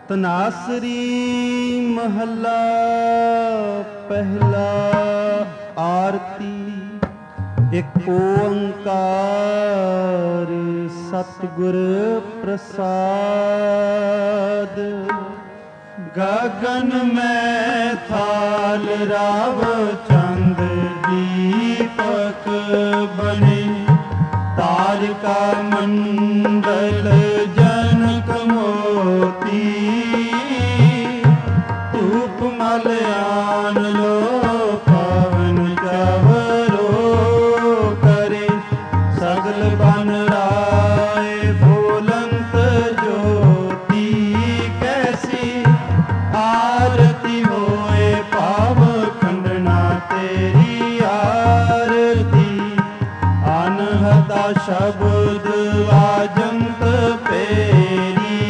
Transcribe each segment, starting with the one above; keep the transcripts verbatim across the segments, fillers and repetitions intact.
ਤਨਾਸਰੀ ਮਹੱਲਾ ਪਹਿਲਾ। ਆਰਤੀ। ਇੱਕ ਓੰਕਾਰ ਸਤਿਗੁਰ ਪ੍ਰਸਾਦ। ਗਗਨ ਮੈਂ ਥਾਲ ਰਾਵ ਚੰਦ ਦੀਪਕ ਬਣੇ। ਤਾਰਿਕਾ ਮੰਡਲ ਜਨਕ ਮੋਤੀ। ਧੂਪ ਮਲ ਆਨ ਲੋ ਪਵਨ ਚਵਰੋ ਕਰੇ। ਸਗਲ ਬਨ ਰਾਏ ਬੋਲੰਤ ਜੋਤੀ। ਕੈਸੀ ਆਰਤੀ ਹੋਏ ਪਾਵ ਖੰਡਨਾ ਤੇਰੀ ਆਰਤੀ। ਅਨਹਤਾ ਸ਼ਬਦ ਆਜੰਤ ਪੇਰੀ।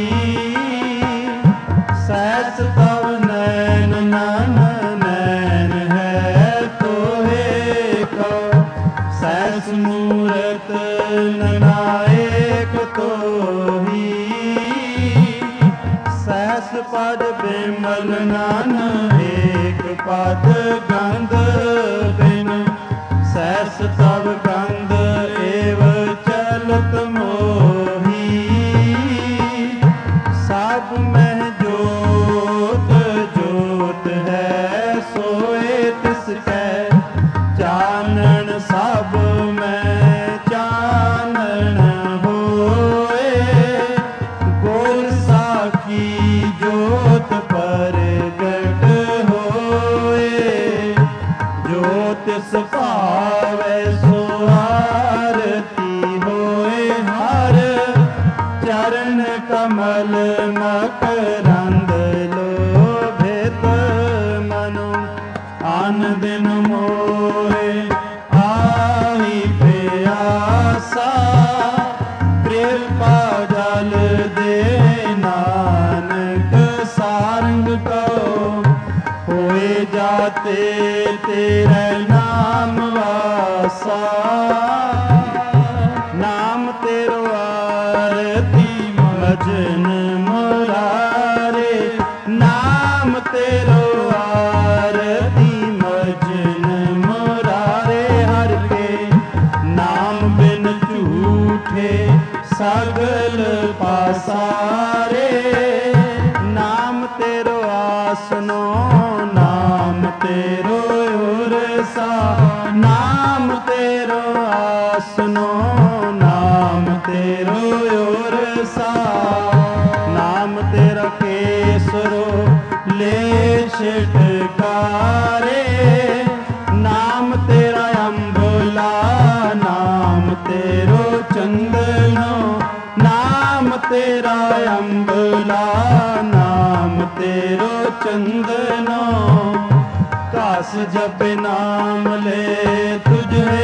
ਸਹਿਸ ਤਵ ਨੈਨ ਨਨ ਨੈਨ ਹੈ ਤੋਹੇ ਕੋ। ਸਹਿਸ ਮੂਰਤ ਨਨਾਇਕ ਤੋਹੀ। ਸਹਿਸ ਪਦ ਬਿਮਲ ਨਨ ਏਕ ਪਦ ਗੰਧ ਬਿਨ। ਸਹਿਸ ਤਵ ਗੰਧ ਏਵ ਚਲਤ ਮੋਹੀ। ਸਭ ਮਹਿ ਜੋਤ ਜੋਤ ਹੈ ਸੋਏ ਤਿਸ ਕੈ। ਚਾਨਣ ਸਭ ਮੈਂ ਚਾਨਣ ਹੋਏ। ਗੁਰ ਸਾਖੀ ਜੋਤ ਪ੍ਰਗਟ ਹੋਏ। ਜੋ ਤਿਸ ਭਾਵੈ ਸੋ ਆਰਤੀ ਹੋਏ। ਹਰ ਚਰਨ ਕਮਲ ਮਕਰੰਦ ਲੋਭਿਤ ਮਨੁ। ਆਨ ਦਿਨ ਮੋਹੇ ਆਈ ਪਿਆਸਾ। ਕਿਰਪਾ ਜਲ ਦੇ ਨਾਨਕ ਸਾਰੰਗ ਕੋ। ਹੋਏ ਜਾਤੇ ਤੇਰੇ ਨਾਮ ਵਾਸਾ। ਨਾਮ ਤੇਰੋ ਆਰਤੀ ਮਜਨ ਮੁਰਾਰੇ। ਨਾਮ ਤੇਰੋ ਆਰਤੀ ਮਜਨ ਮੁਰਾਰੇ। ਹਰਿ ਕੇ ਨਾਮ ਬਿਨ ਝੂਠੇ ਸਗਲ ਪਾਸਾਰੇ। ਨਾਮ ਤੇਰੋ ਆਸਨੋ ਨਾਮ ਤੇਰੋ ਉਰਸਾ। ਨਾਮ ਤੇਰੋ ਆਸਨੋ ਨਾਮ ਤੇਰੋ ਉਰਸਾ। ਨਾਮ ਤੇਰਾ ਕੇਸਰੋ ਲੇਸ਼ ਟਕਾਰੇ। ਨਾਮ ਤੇਰਾ ਅੰਬਲਾ ਨਾਮ ਤੇਰੋ ਚੰਦਨੋ। ਨਾਮ ਤੇਰਾ ਅੰਬਲਾ ਨਾਮ ਤੇਰੋ ਚੰਦਨੋ। ਘਾਸ ਜਪ ਨਾਮ ਲੈ ਤੁਝੇ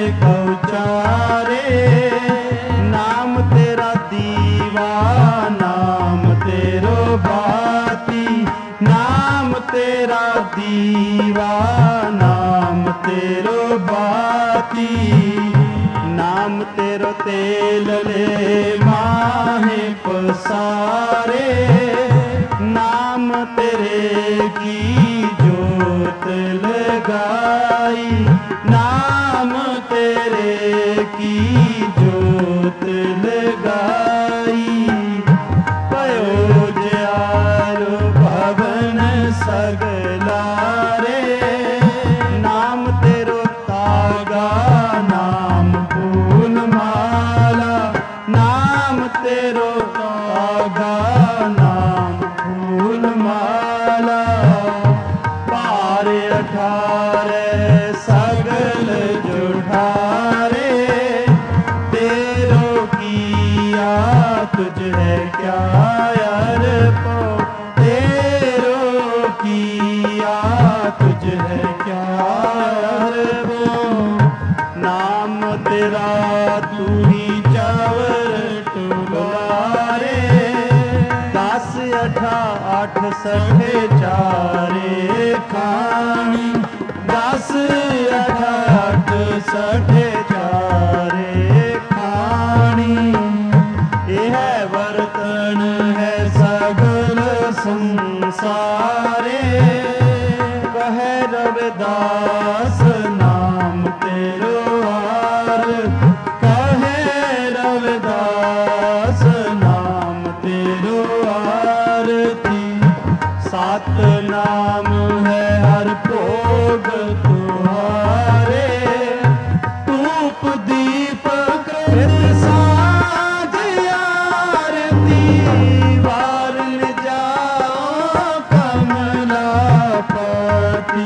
ਕਉਚਾਰੇ। ਨਾਮ ਤੇਰਾ ਦੀਵਾ ਨਾਮ ਤੇਰੋ ਬਾਤੀ। ਨਾਮ ਤੇਰਾ ਦੀਵਾ ਨਾਮ ਤੇਰੋ ਬਾਤੀ। ਨਾਮ ਤੇਰੋ ਤੇਲ ਲੈ ਮਾਹੇ ਪਸਾਰੇ। ਨਾਮ ਤੇਰੇ ਕੀ ਜੋਤ ਲਗਾਈ। ਨਾਮ ਤੇਰੇ ਕੀ ਜੋਤ ਲਗਾਈ। ਭਇਓ ਜਿਆਰੋ ਭਵਨ ਸਗਲਾਰੇ। ਨਾਮ ਤੇਰੋ ਤਾਗਾ ਨਾਮ ਫੂਲ ਮਾਲਾ। ਨਾਮ ਤੇਰੋ ਤਾਗਾ ਨਾਮ ਫੂਲ ਮਾਲਾ। ਭਾਰ ਅਠਾਰੇ ਸਗਲ ਜੁਠਾਰੇ। ਤੇਰੋ ਕੀਆ ਤੁਝ ਹੈ ਕਿਆ ਅਰਪੋ। ਤੇਰੋ ਕੀਆ ਤੁਝ ਹੈ ਕਿਆ ਅਰਪੋ। ਨਾਮ ਤੇਰਾ ਤੂ ਹੀ ਚਾਵਰ ਟੁਲਾਰੇ। ਦਸ ਅਠਾ ਅੱਠ ਸਠੇ ਚਾਰੇ ਖਾਣੀ। ਦਸ ਅਠਾ ਅੱਠ ਸਠੇ ਚਾਰੇ ਖਾਣੀ। ਇਹ ਵਰਤਨ ਹੈ ਸਗਲ संसारे। कहे रविदास नाम तेरो आर, कहे रविदास नाम तेरो आरती। सात नाम है हर भोग तुम्हारे, धूप दीप कृत साँझ आरती। वारन जाओ कमलापति,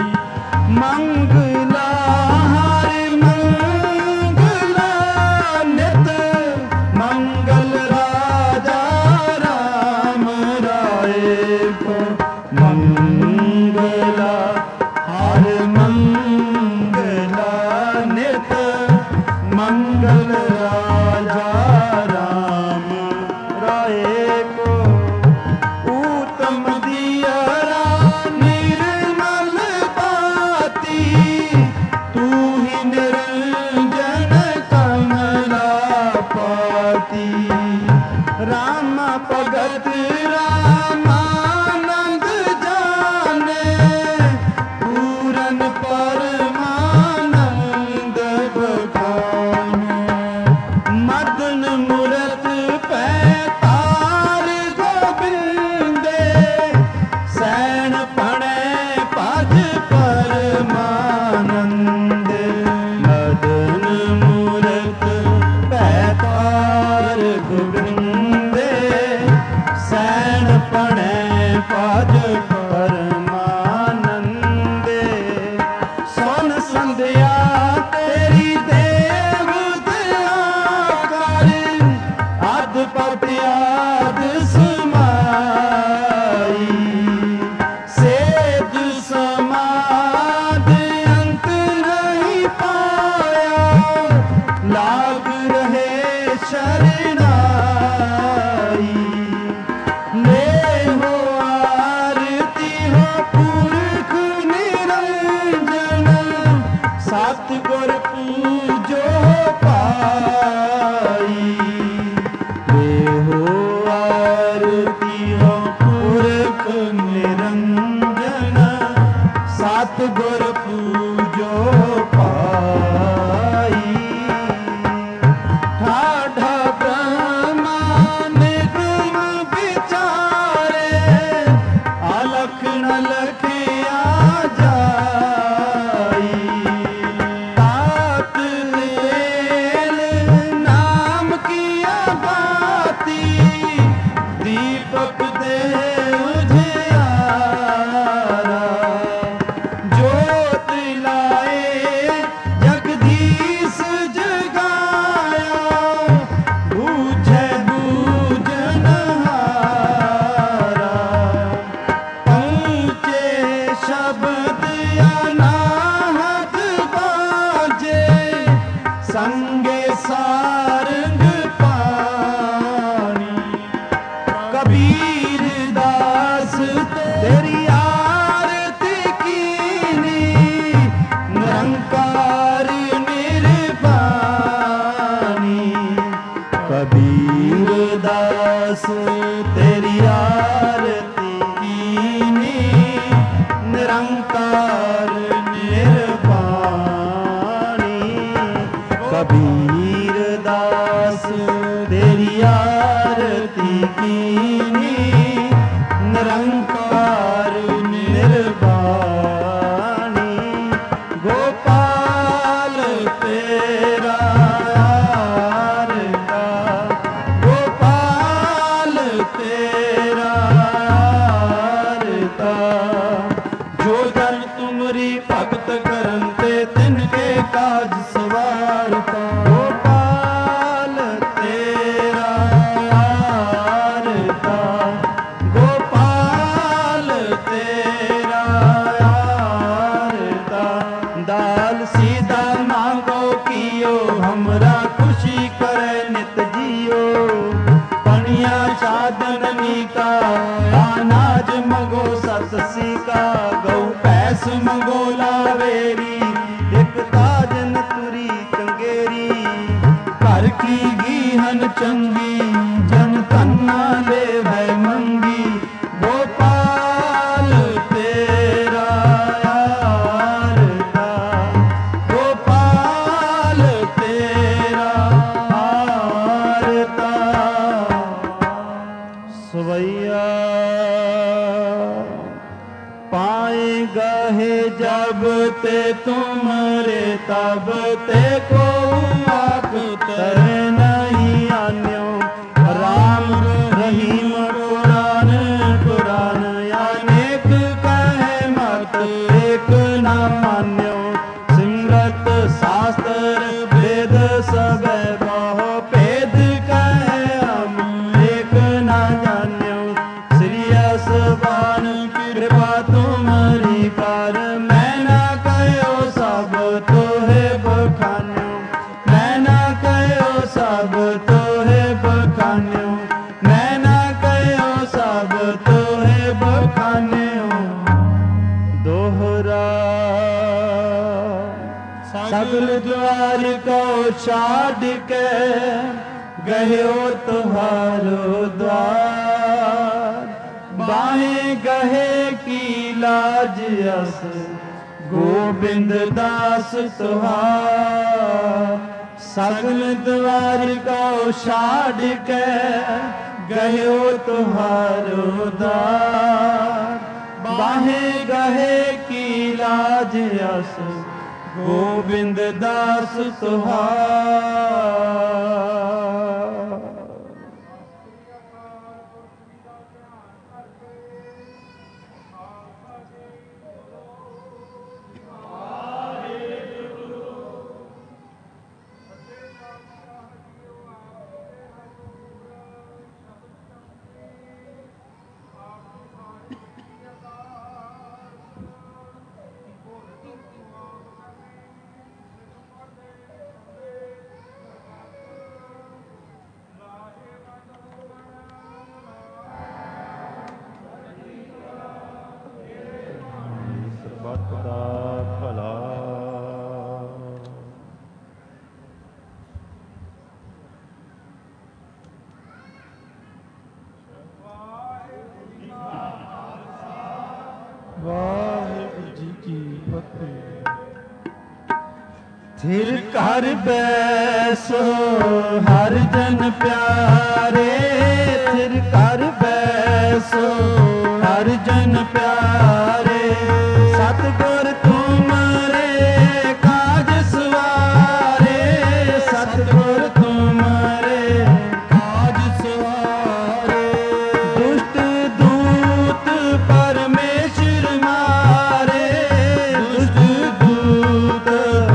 मंगला हरि मंगला नित, मंगल राजा राम राय को। मंगला हर मंगला नित, मंगल राजा राम राय को। उत्तम दियरा निर्मल बाती, तू ही निरंजन कमलापति। राम भगत रामानंद जाने, पूरन परमानंद बखाने। मदन मूरत पैतार गोबिंदे, सैन पणे पज परमानंदे। मदन मूरत पैतार गोबिंदे, सैन पणे पज परमानंदे। सुन संध्या तेरी देव दया कर, अध पट आद समाई। सेज समाध अंत नहीं पाया, लाग रहे शरणाई। ले हो आरती हो पुरख निरंजन, सतगुर पूजो पाई। ले हो आरती हो पुरख निरंजन, सतगुर पूजो पाई। ठाढ़ा ब्रह्मा निगम विचारे, अलख न लखिया जाई। तात तेल नाम किया बाती, दीपक दे उजियारा। ज्योत लाए जगदीश जगाया, बूझे बूझनहारा। पहुँचे शब्द अनाहत बाजे, संगे सारंग पानी। कबीर दास तेरी आरती कीनी, निरंकार निर्वाणी। कबीर दास तेरी आरती कीनी, निरंकार निर्वाणी। कबीर दास तेरी आरती कीनी, निरंकार निर्वाणी। गोपाल तेरा आरता, गोपाल तेरा आरता। जो जन तुमरी भगत करन ते, तिनके काज सवारता। गोपाल तेरा आरता, गोपाल तेरा आरता। दाल सीधा मांगो कियो, हमरा खुशी करे नित जियो। पनिया चादनी का अनाज मंगो सतसी का। गौ पैस मंगो लावेरी, एक ताजन तुरी कंगेरी। घर की घीहन चंगी, जन तन्ना ले भय मंगी। सवैया पाए गहे जब ते तुमरे तब ते को आप तर नहीं आन्यो राम रहीम कुरान कुरान अनेक कहे मत एक न मान्यो सिमरत शास्त्र वेद सब बहु भेद कहे हम एक न जान्यो श्रीयस बान कृपा तुम्हारी कर मैं ना कहो सब तोहे बखान्यो मैं ना कहो सब तोहे बखान्यो मैं ना कहो सब तोहे बखान्यो दोहरा सगल द्वार को छाड़ के गयो तुहारो द्वार बाहें गहे की लाज अस गोविंद दास तुहार सगल द्वार को छाड़ के गयो तुहारो द्वार बाहें गहे की लाज अस गोविंद दास तुहार। थिर कर बैसो हर जन प्यारे थिर कर बैसो हर जन प्यारे सतगुर तुमरे काज सवारे सतगुर तुमरे काज सवारे दुष्ट दूत परमेश्वर मारे दुष्ट दूत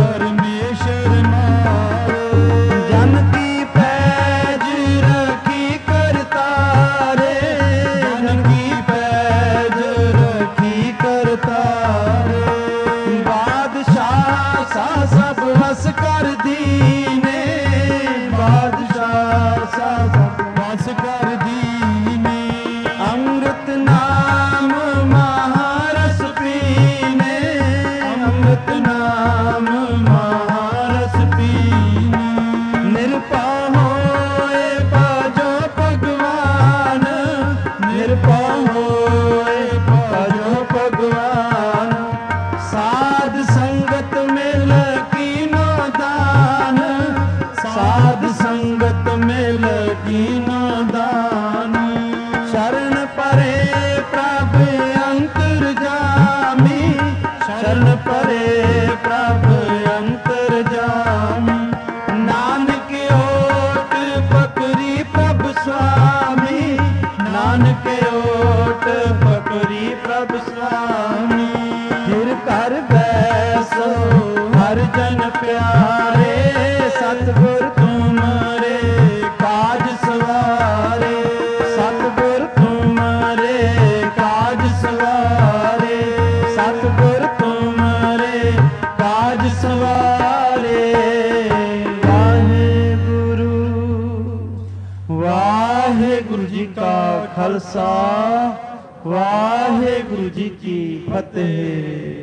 ਖਾਲਸਾ ਵਾਹਿਗੁਰੂ ਜੀ ਕੀ ਫਤਿਹ।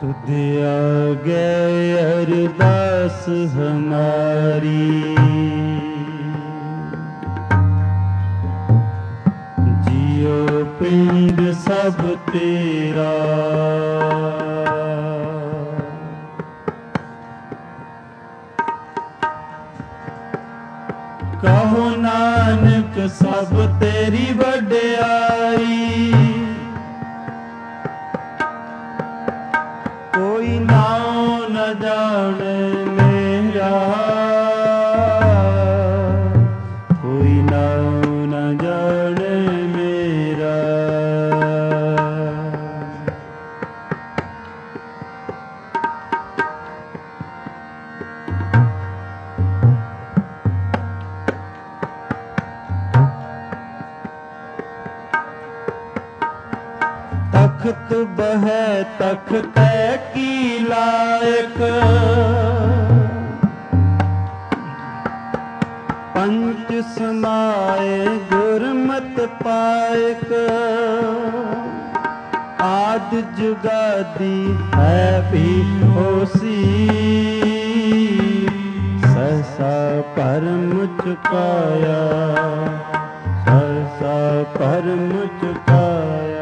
तुद आगे अरदास हमारी, जियो पिंड सब तेरा। कहो नानक सब तेरी वड्याई, कोई नाम न जाने मेरा, कोई नाम न जाने मेरा। तख्त बह तख्त की लायक, पंच समाए गुरमत पायक। आद जुगादी है भी होसी, सहसा परम चुकाया, सहसा परम चुकाया।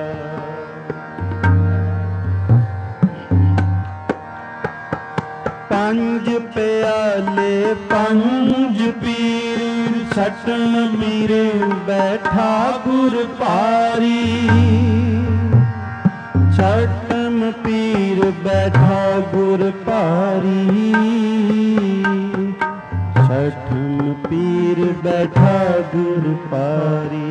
पंज प्याले पंज पीर, छटन मीरे बैठा गुर पारी। छटम पीर बैठा गुर पारी, छठम पीर बैठा गुर पारी।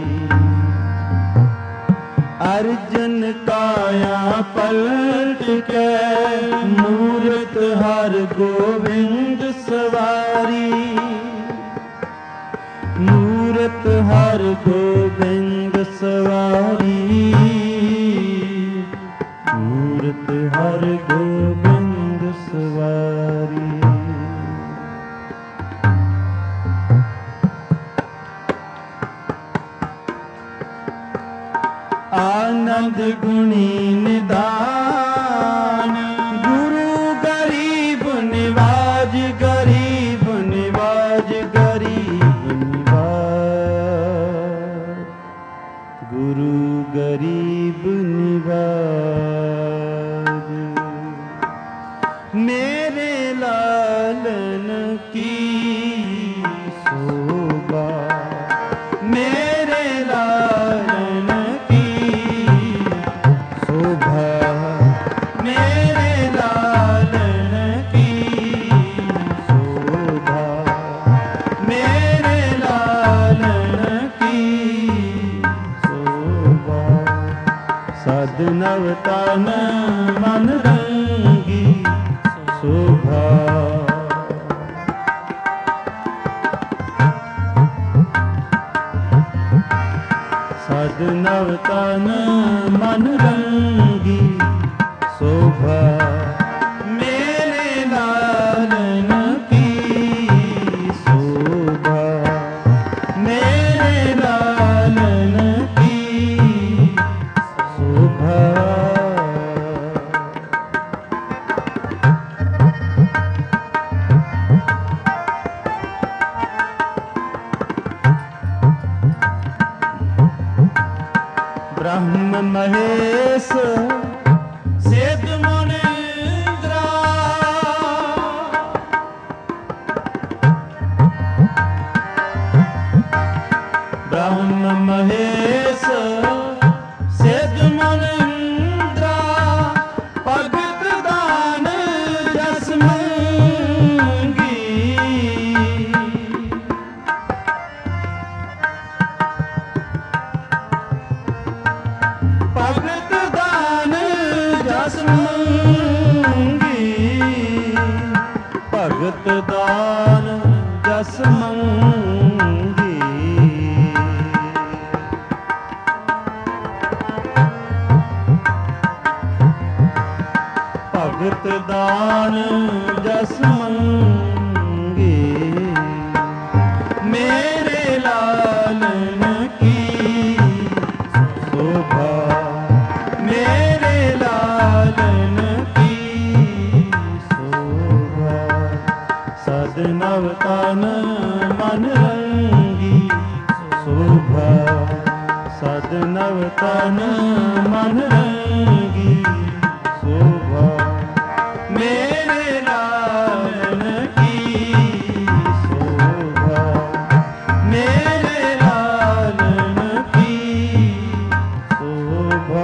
अर्जन काया पलट के, मूरत हर गोविंद सवारी। मूरत हर गोविंद सवारी, मूरत हर गोविंद सवारी। आनंद गुणी निदान, गुरु गरीब निवाज, गरीब निवाज, गरीब निवाज। गुरु गरीब निवाज। मेरे लालन की शोभा, मेरे लालन मेरे लालन की शोभा, मेरे लालन की शोभा। सदनव तन मन रंगी शोभा। सदनव तन मन रंगी शोभा। मेरे लालन की शोभा, मेरे लालन की शोभा। ब्रह्म महेश सिद्ध मुनींद्रा, ब्रह्म महेश सिद्ध मुनींद्रा। भगत दान जस मंगी, भगत दान जस मंगी, भगत दान जस मंगी। भगत दान जस मंगी। मेरे लालन की शोभा, मेरे लालन की नव तन मन रंगी शोभा सद नव तन मन रंगी शोभा मेरे लालन की शोभा मेरे लालन की शोभा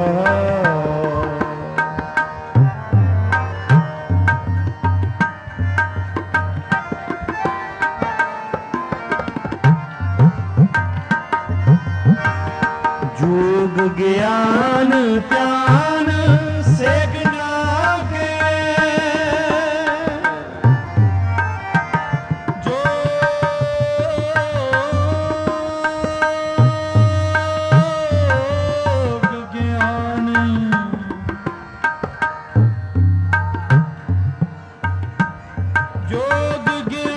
योग ज्ञान ध्यान सेगना के योग ज्ञान योग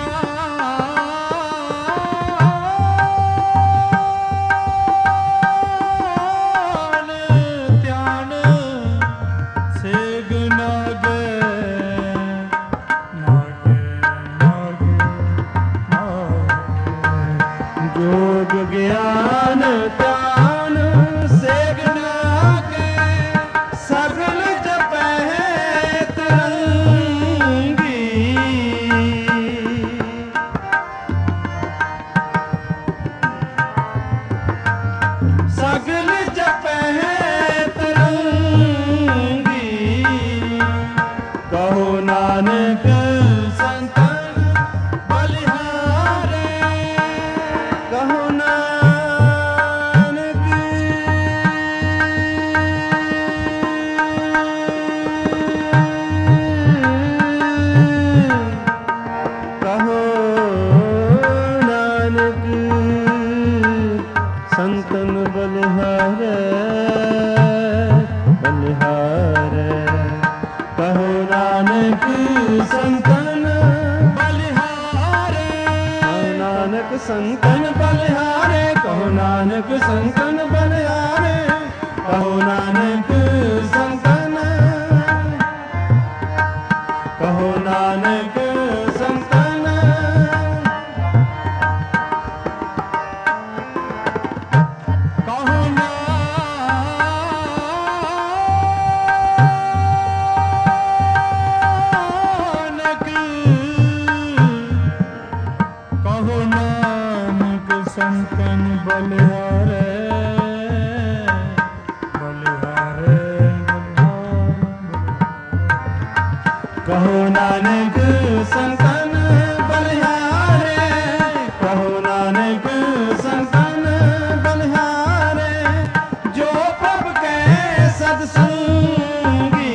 ज्ञान ध्यान सेगना के सगल जपै तरंगी सगल जपै तरंगी कहो नानक संतन बलिहारे कहो संतन बलिहारे बलिहारे कहो नानक संतन बलिहारे कहो नानक संतन बलिहारे कहो नानक संतन बलिहारे कहो नानक संतन कहो नानक संतन संतन बलिहारे बलिहारे कहो नानक संतन बलिहारे कहो नानक संतन बलिहारे जो प्रभु के सत्संगी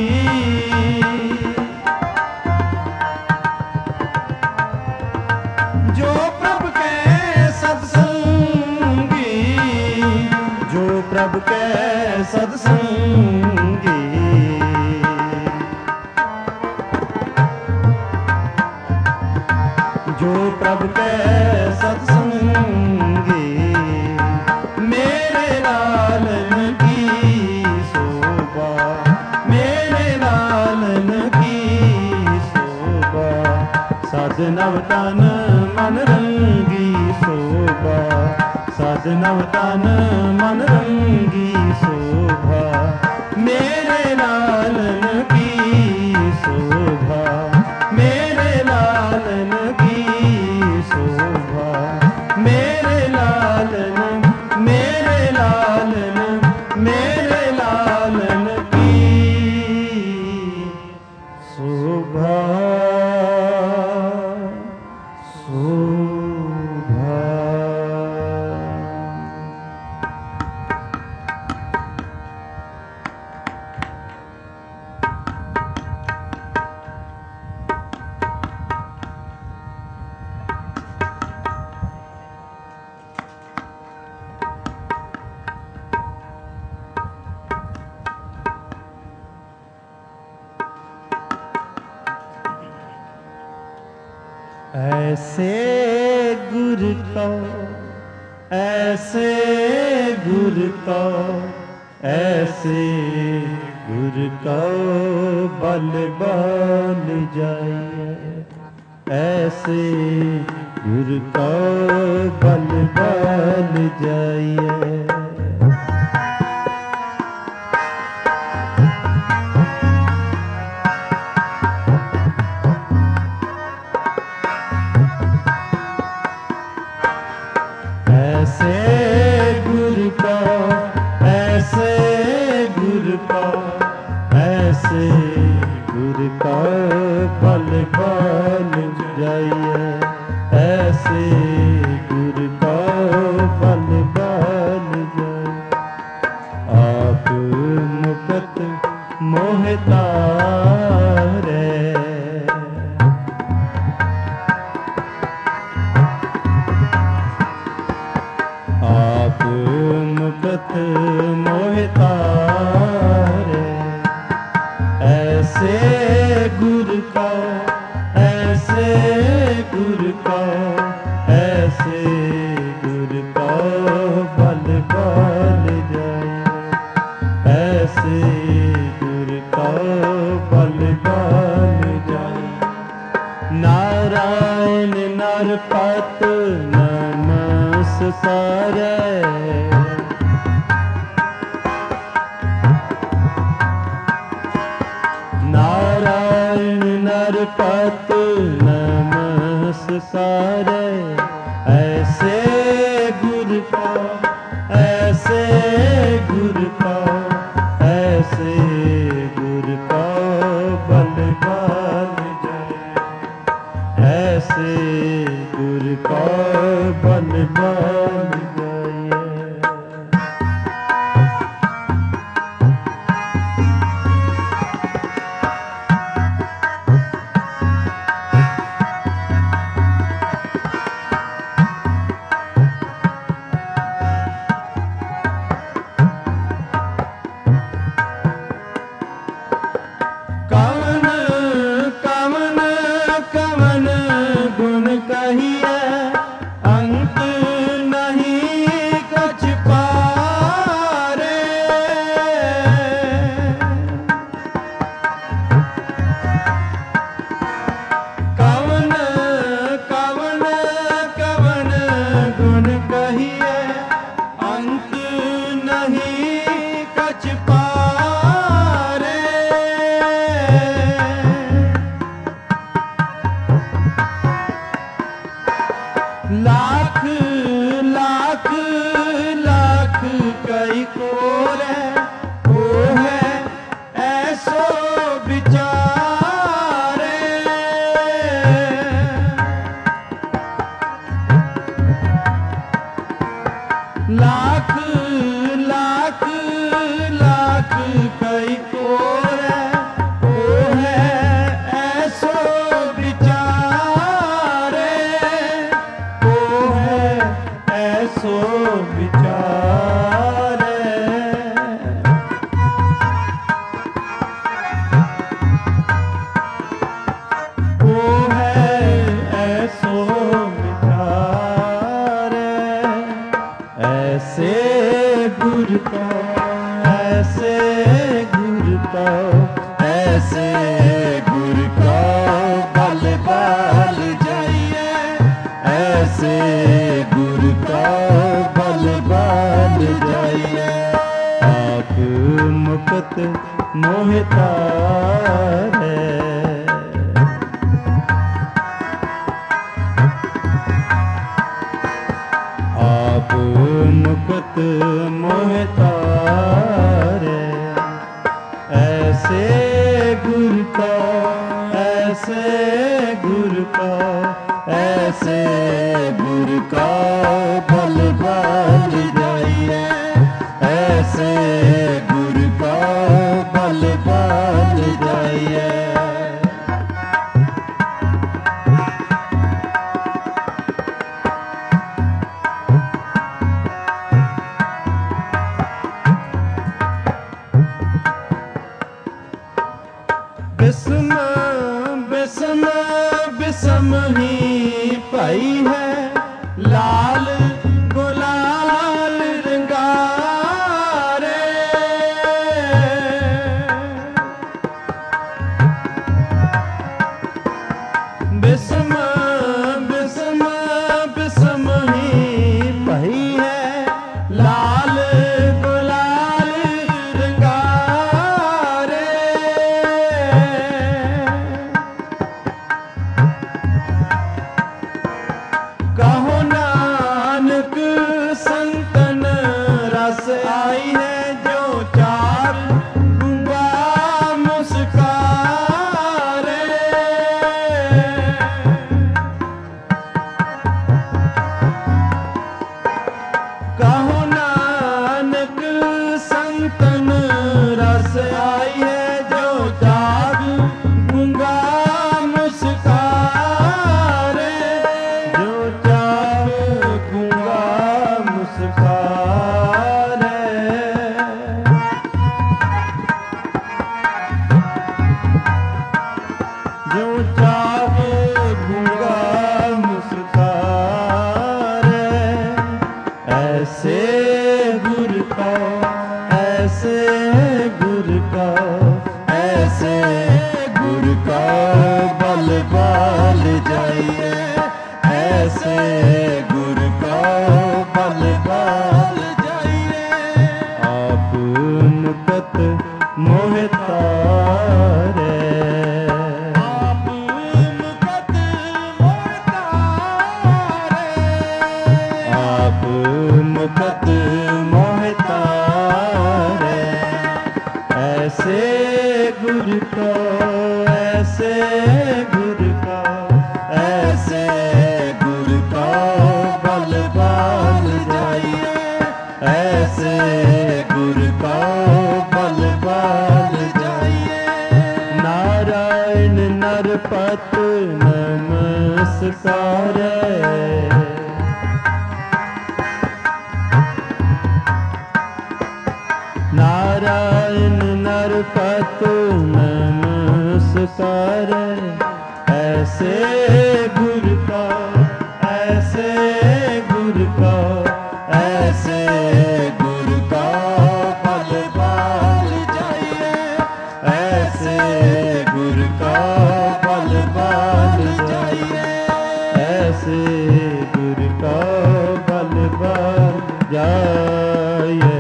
जो प्रभु के सत्संगी जो प्रभु के सत्संगी जो प्रभु के सत्संगी मेरे लालन की शोभा मेरे लालन की शोभा सद नव तन मन रंगी शोभा सद नव तन मन रंगी शोभा मेरे लालन की शोभा मेरे लालन की शोभा मेरे लालन मेरे लालन मेरे लालन की शोभा शोभा ऐसे गुरु को ऐसे गुरु को ऐसे गुरु को बल बल जाइए ऐसे गुर को बल बल जाइए। ऐसे गुर को, ऐसे गुर को, ऐसे गुर को बल बल जाइए। ऐसे गुर को बल बल जाइए। आप मुकत मोह तारे, आप मुकत मोह तारे। ऐसे गुर को, ऐसे गुर को, ऐसे गुर को बल बल जाइए। ऐसे गुर को बल बल जाइए। नारायण नरपत नमस्कारे, नारायण नरपत नमस्कारे। ऐसे गुर को, ऐसे गुर को, ऐसे गुर को बल बल जाइए। ऐसे गुर को बल बल जाइए। कवन कवन कवन गुण कहिए, अंत नहीं कछ पारे। कवन कवन कवन गुण कहिए, अंत नहीं कछ पारे। लाख लाख लाख कई कोरे, वो है ऐसो विचारे। लाख लाख लाख कई कोरे, वो है ऐसो विचारे। ऐसो विचारे। वो है ऐसो विचारे। ऐसे गुर को, ऐसे गुर को, ऐसे गुर को बल बल जाइए। ऐसे गुर को बल बल जाइए। आप मुकत मोह तारे, आप मुकत मोह तारे। ऐसे गुर को, ऐसे गुर को, ऐसे गुर को बल बल जाइए। ऐसे गुर को बल बल जाइए। बिस्म बिस्म बिस्म ही पाई है, लाल गुलाल रंगारे। बिस्म ऐसे गुरु का बल बाल जाइए, ऐसे गुरु का बल बाल जाइए। आप मुकत मोह तारे, आप मुकत मोह तारे, आप मुकत मोह तारे। ऐसे गुरु को, ऐसे गुरु को, ऐसे गुरु को बल बाल जाइए, ऐसे गुरु को बल बाल जाइए। नारायण नरपत नमस्कार, नारायण नरपत नमस्कार। ऐसे गुरु का, ऐसे गुरु का, ऐसे गुरु का बल बाल जाइए, ऐसे गुरु का बल बाल जाइए, ऐसे गुरु का बल बाल जाइए।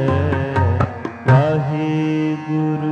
वाहिगुरु।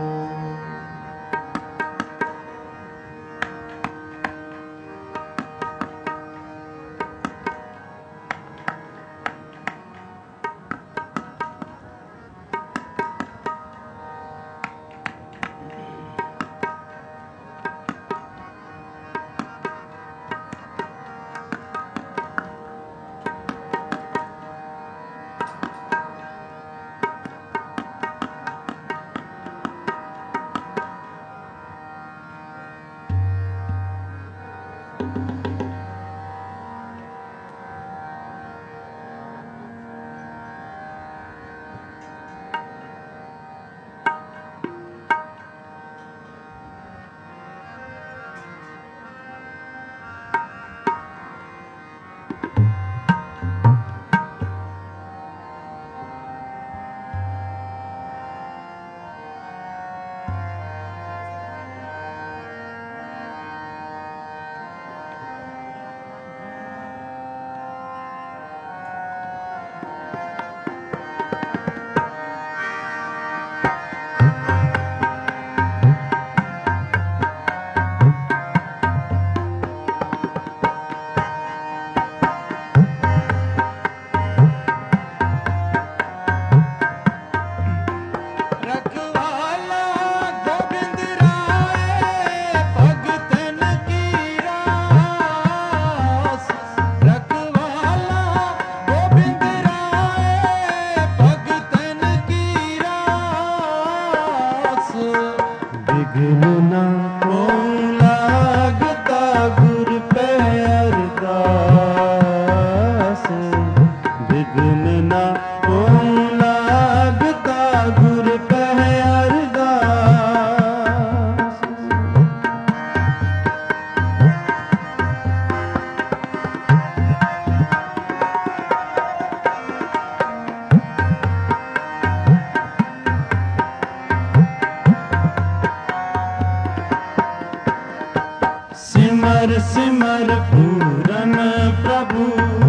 सिमर सिमर पूरन प्रभु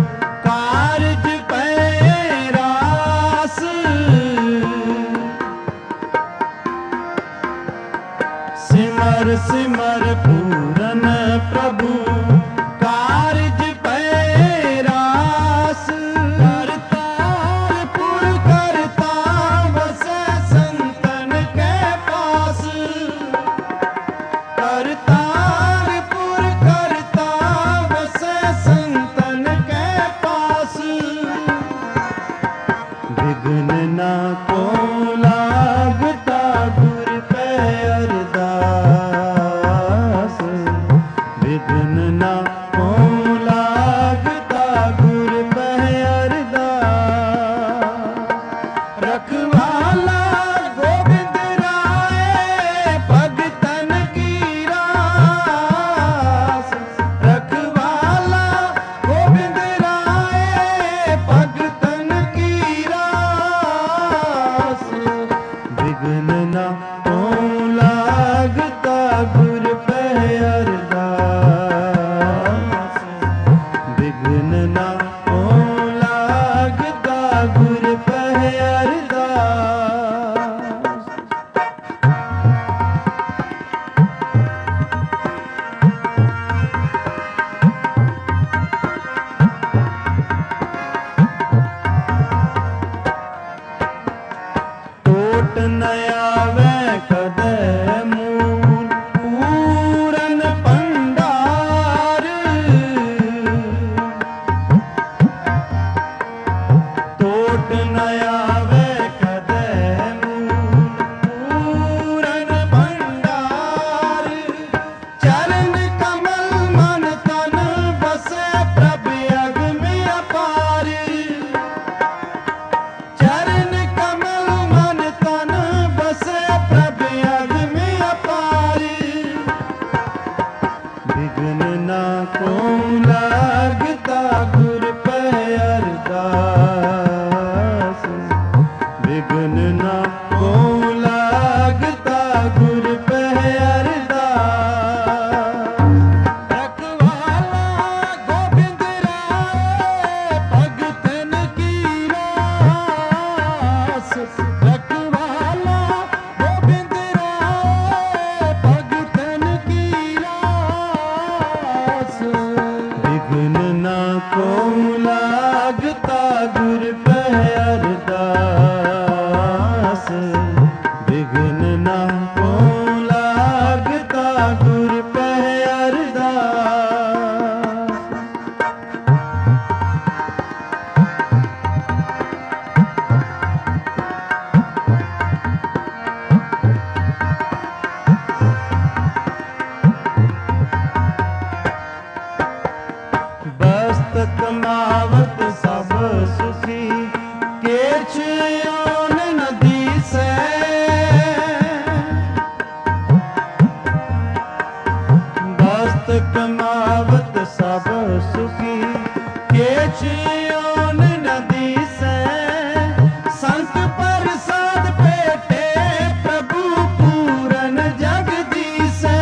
कारज पैरास, सिमर सिमर पूरन प्रभु कारज पैरास। करतारपुर करता बसे संतन के पास, करता विघ्न ना को लागता गुर पे अरदास, विघ्न लागता गुर पै अरदास विघ्न ना को लागता गुर पै अरदास। टोट न आवे कदे मूल पूरन भंडार टोट न आवे कदे मूल पूरन भंडार चरण कमल मन तन बसे प्रभ अगम अपार चरण कमल मन तन बसे प्रभ अगम अपार विघ्न ना को लागता गुर पै अरदास विघ्न ना को लागता गुर पै अरदास। रखवाला गोबिंद राय भगतन की रास रखवाला गोबिंद राय भगतन की रास विघ्न ना को लागता गुर पै अरदास विघ्न ना को लागता गुर पै अरदास। बस्त कमावत सब सुखी केछ ओन न दीसै बस्त कमावत सब सुखी केछ ओन न दीसै संत प्रसाद पेटे प्रभु पूरन जगदीसै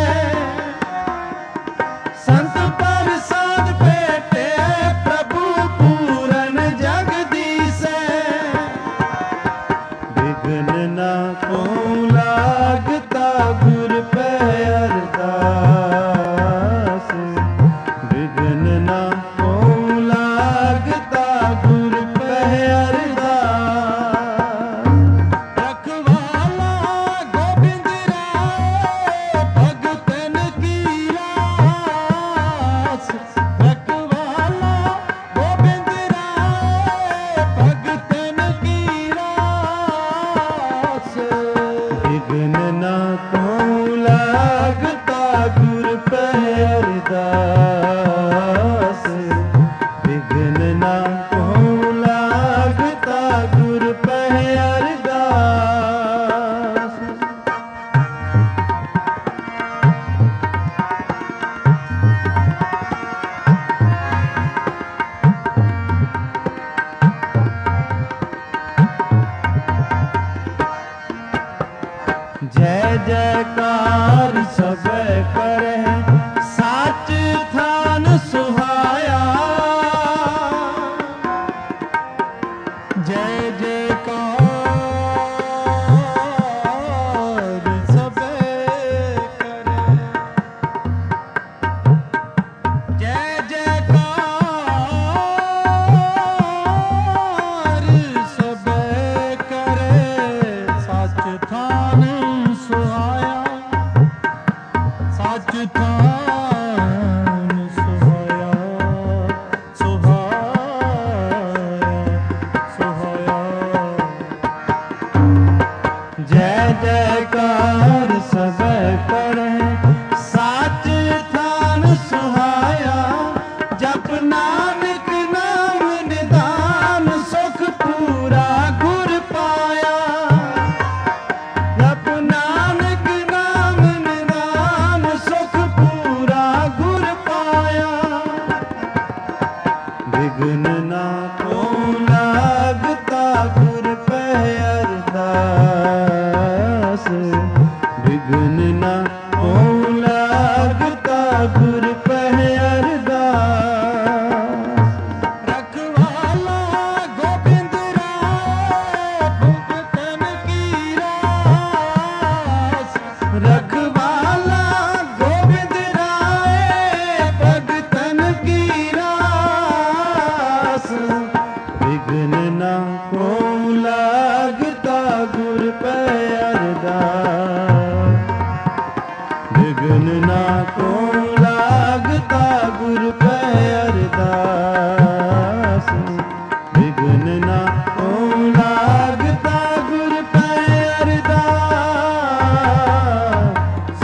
संत प्रसाद पेटे प्रभु पूरन जगदीसै विघ्न ना को लागता गुर पै अरदास विघ्न ना को लागता गुर पै अरदास। रखवाला गोबिंद राय भगतन की रास रखवाला गोबिंद राय भगतन की रास विघ्न ना को लागता गुर पै अरदास विघ्न ना को लागता गुर पै अरदास। जय जयकार सब करे साच थान सुहाया जय जयकार सब करे जय जयकार सब करे साच थान सुहाया साच थान सुहाया सुहाया सुहाया जय जयकार सब करे साच थान सुहाया जप नानक नाम निदान सुख पूरा गुर पाया जप नानक नाम निदान सुख पूरा बिघ्न ना को लागता गुर पे अरदास। बिघ्न ना को लागता गुर पे अरदास।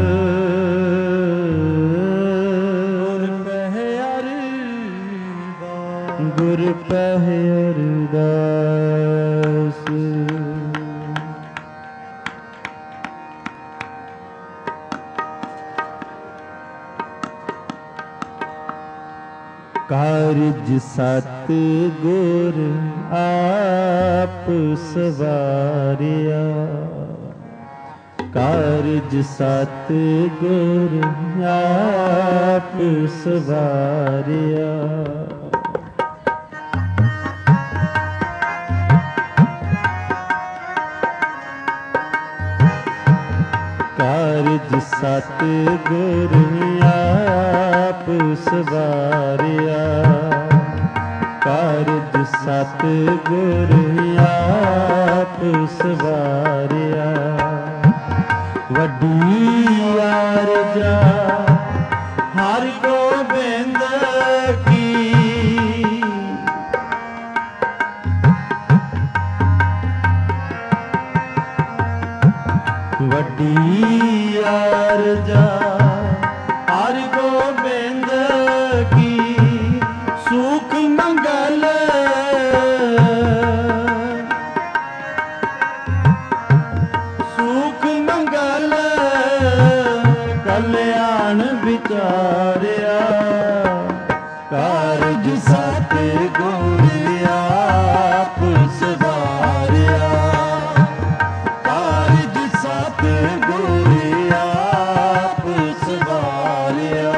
गुर पे अरदास। कारज सत गुर आप सवारिया। कारज सत गुर आप सवारिया। कारज सत गुर आप सवारिया। कारज सत गुर आप सवारिया। वड्डी आरजा हर गोबिंद की। वड्डी आरजा हर गोबिंद की। सुख मंगल सुख मंगल कल्याण विचारिया। कारज सत गुर आप सवारिया। कारज सत गुर आप सवारिया।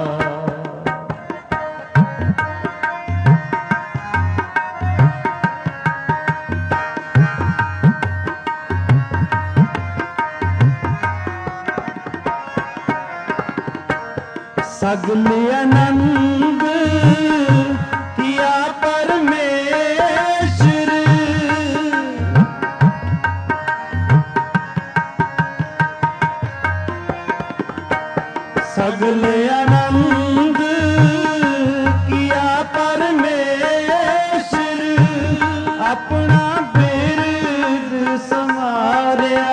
सगल आनंद किया परमेश्वर। सगल आनंद किया परमेश्वर। अपना बिरद संवारिया।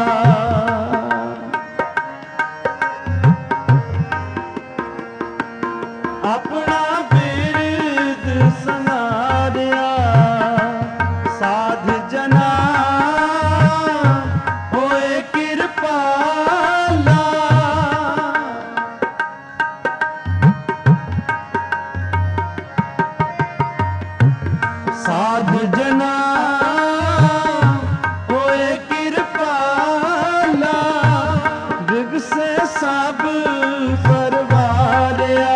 अपना बिरद संवारिया। साध जना होए कृपाला। साध जना होए कृपाला। बिग से सब परवारिया।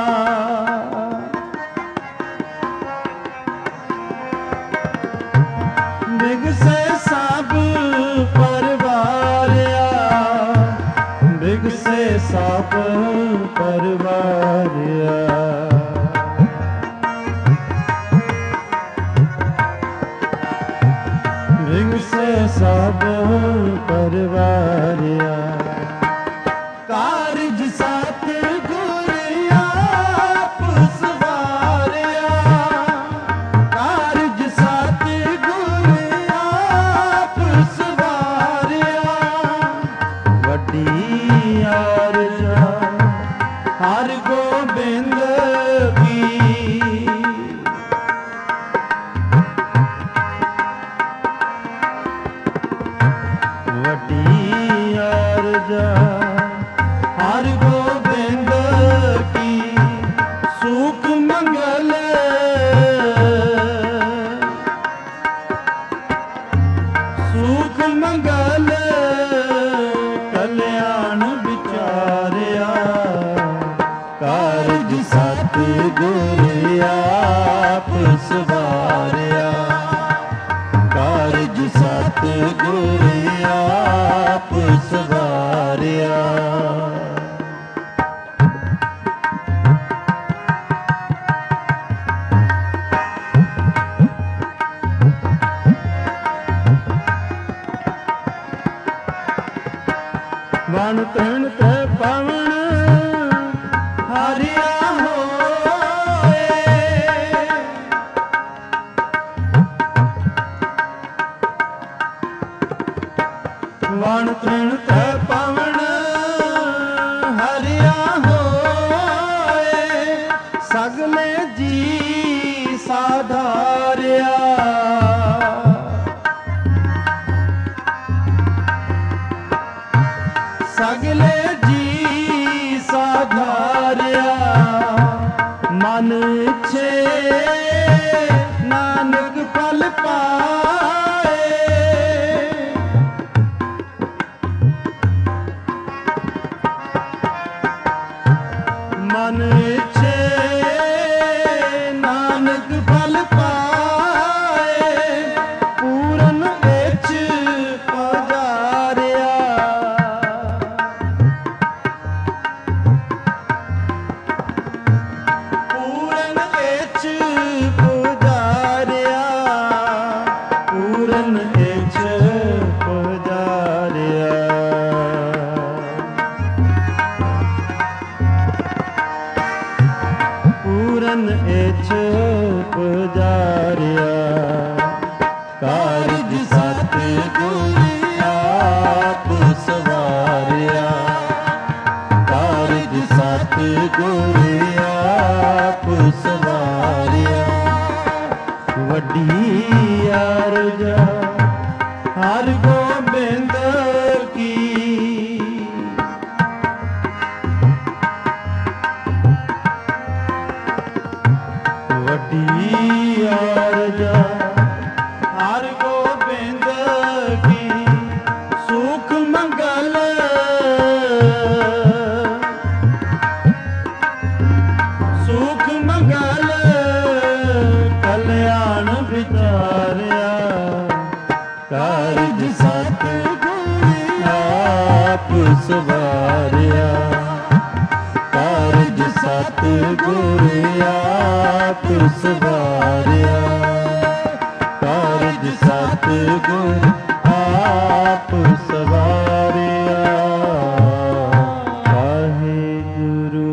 बिग से सब परवारिया। बिग से सब परवारिया। बिग से सब परवारिया। कारज सत गुर आप सवारिया। कारज सत गुर आप सवारिया। वड्डी आरजा हर गोबिंद की। वड्डी आरजा हर गोबिंद की। सुख मंगल सुख मंगल कल्याण विचारिया। कारज सत गुर आप सवारिया। कारज सत गुर आप सवारिया। ਵਣ ਤ੍ਰਿਣ ਤੇ ਪਵਨ ਹਰਿਆ ਹੋਏ। ਵਣ ਤ੍ਰਿਣ ਤੇ ਪਵਨ ਹਰਿਆ ਹੋਏ। ਸਗਲੇ ਜੀ ਸਾਧਾਰਿਆ। ਸਗਲੇ ਜੀ ਸਾਧਾਰਿਆ। ਮਨ ਇੱਛੇ ਨਾਨਕ ਫਲ ਪਾਏ। ਮਨ ਇੱਛੇ ਨਾਨਕ ਫਲ ਪਾਏ। ਪੂਰਨ ਇੱਛ ਪਜਾਰਿਆ। ਪੂਰਨ ਇੱਛ ਪਜਾਰਿਆ। ਪੂਰਨ ਇੱਛ ਪਜਾਰਿਆ। ਪੂਰਨ ਇੱਛ ਪਜਾਰਿਆ। ਕਾਰਜ ਸਤਿਗੁਰ ਆਪ ਸਵਾਰਿਆ। ਕਾਰਜ ਸਤਿਗੁਰ ਆਪ ਸਵਾਰਿਆ। ਵੱਡੀ ਅਰਜ ਹਰਿ ਗੋਬਿੰਦ ਕੀ। ਵੱਡੀ ਅਰਜ ਹਰਿ ਗੋਬਿੰਦ ਕੀ। ਸੁਖ ਮੰਗਲ ਸੁਖ ਮੰਗਲ ਕਲਿਆਣ ਵਿਚਾਰਿਆ। ਕਾਰਜ ਸਤਿਗੁਰ ਆਪ ਸਵਾਰਿਆ। ਕਾਰਜ ਸਤਿਗੁਰ ਆਪ ਸਵਾਰਿਆ। ਕਾਰਜ ਸਤਿਗੁਰ ਆਪ ਸਵਾਰਿਆ। ਵਾਹਿਗੁਰੂ।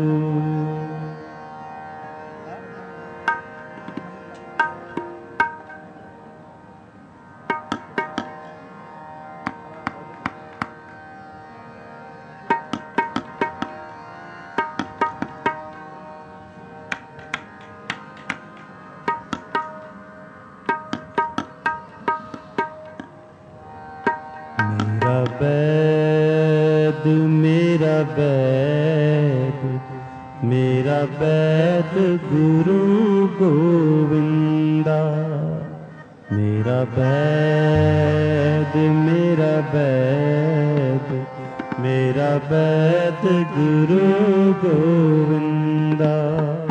ਮੇਰਾ ਬੈਦ ਮੇਰਾ ਬੈਦ ਮੇਰਾ ਬੈਦ ਗੁਰੂ ਗੋਵਿੰਦਾ। ਮੇਰਾ ਬੈਦ ਮੇਰਾ ਬੈਦ ਮੇਰਾ ਬੈਦ ਗੁਰੂ ਗੋਵਿੰਦਾ।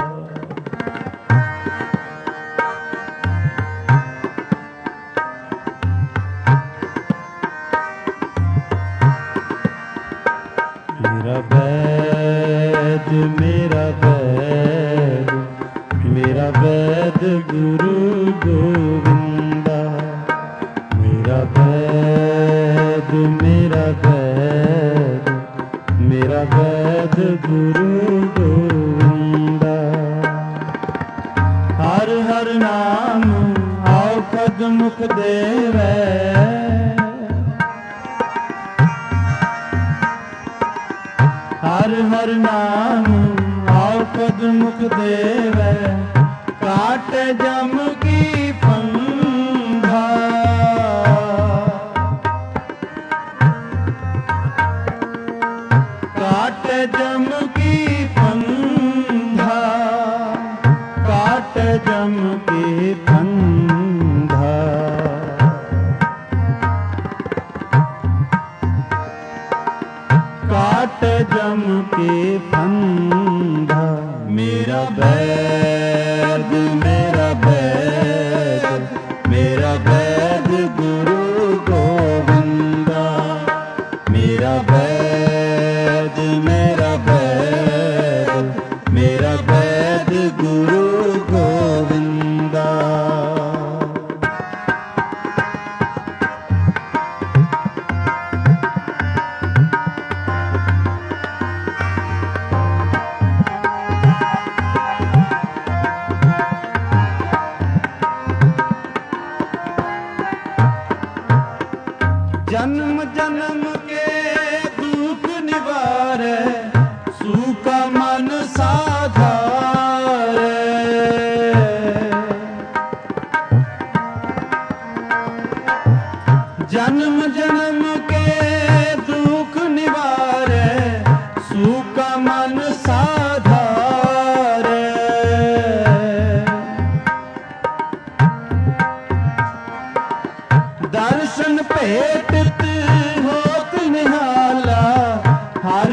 ਮੇਰਾ ਬੈਦ ਮੇਰਾ ਬੈਦ ਮੇਰਾ ਬੈਦ ਗੁਰੂ ਗੋਵਿੰਦਾ। ਮੇਰਾ ਬੈਦ ਮੇਰਾ ਬੈਦ ਮੇਰਾ ਬੈਦ ਗੁਰੂ ਗੋਵਿੰਦਾ। ਹਰ ਹਰ ਨਾਮ ਆਓ ਪਦ ਮੁਖ ਦੇਵੈ। हर हर नाम आओ पद मुख देवै। काट जम की फंदा। काट जम की फंदा। काट जम की फंदा। काट जम के फंदा। मेरा बैद मेरा बैद मेरा बैद गुरु गोविंदा। मेरा बैद मेरा बैद मेरा बैद गुरु गोविंदा।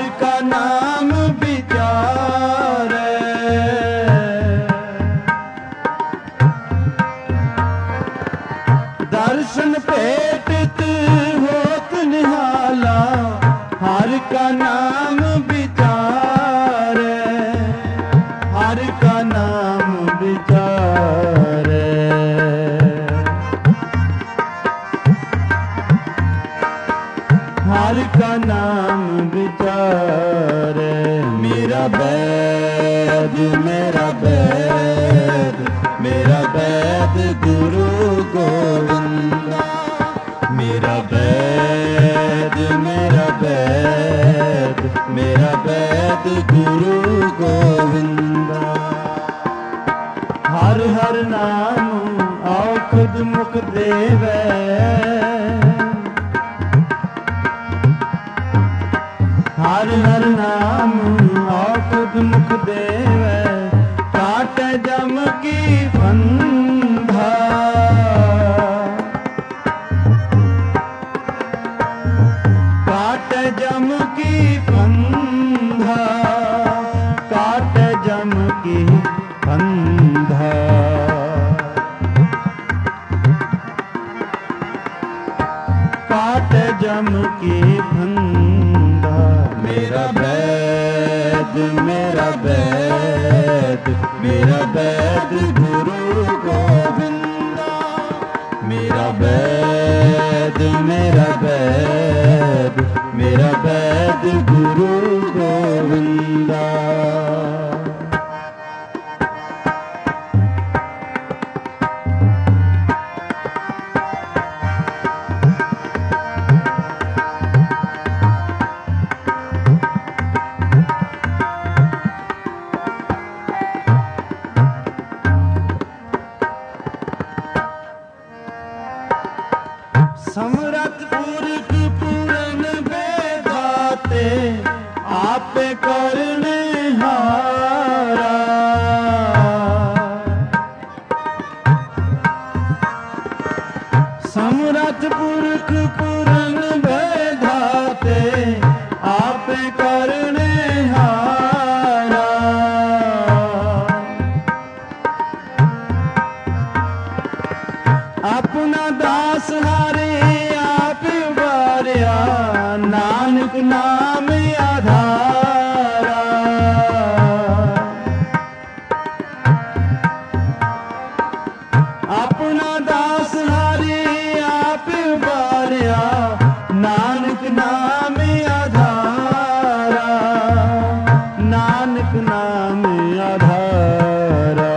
का नाम विचारे, दर्शन पेटत होत निहाला, हर का नाम विचारे, हर का नाम विचारे। हर का नाम विचारे। मेरा वैद मेरा वैद मेरा वैद गुरु गोविंदा, मेरा वैद मेरा वैद मेरा वैद गुरु गोविंदा। हर हर नाम औखद मुख देवै, हर हर नाम औखद मुख देवै, काट जम की फंदा, काट जम की फंदा, काट जम की फंदा। काट जम की फंदा। मेरा वैद मेरा वैद मेरा वैद गुरु गोविंदा, मेरा वैद मेरा वैद मेरा वैद गुरु गोविंदा। समरथ पुरख पूरन बेदाते, आपे करने हारा। समरथ पुरख पूरन बेदाते, आपे करने हारा। अपना दास हारे आप उबारिया, नानक नाम आधारा। अपना दास हारे आप उबारिया, नानक नाम आधारा, नानक नाम आधारा।